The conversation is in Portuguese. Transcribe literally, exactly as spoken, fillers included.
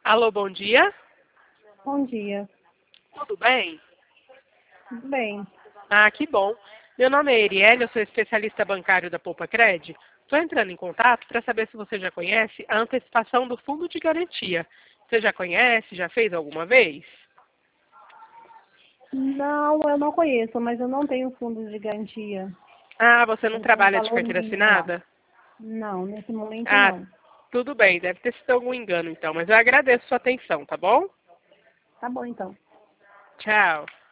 Alô, bom dia. Bom dia. Tudo bem? Tudo bem? Ah, que bom. Meu nome é Erielle, eu sou especialista bancário da Poupa Cred. Estou entrando em contato para saber se você já conhece a antecipação do fundo de garantia. Você já conhece? Já fez alguma vez? Não, eu não conheço, mas eu não tenho fundo de garantia. Ah, você não Eu tenho um trabalha de valor carteira mínimo lá. assinada? Não, nesse momento Ah, não. tudo bem, deve ter sido algum engano então, mas eu agradeço sua atenção, tá bom? Tá bom então. Tchau.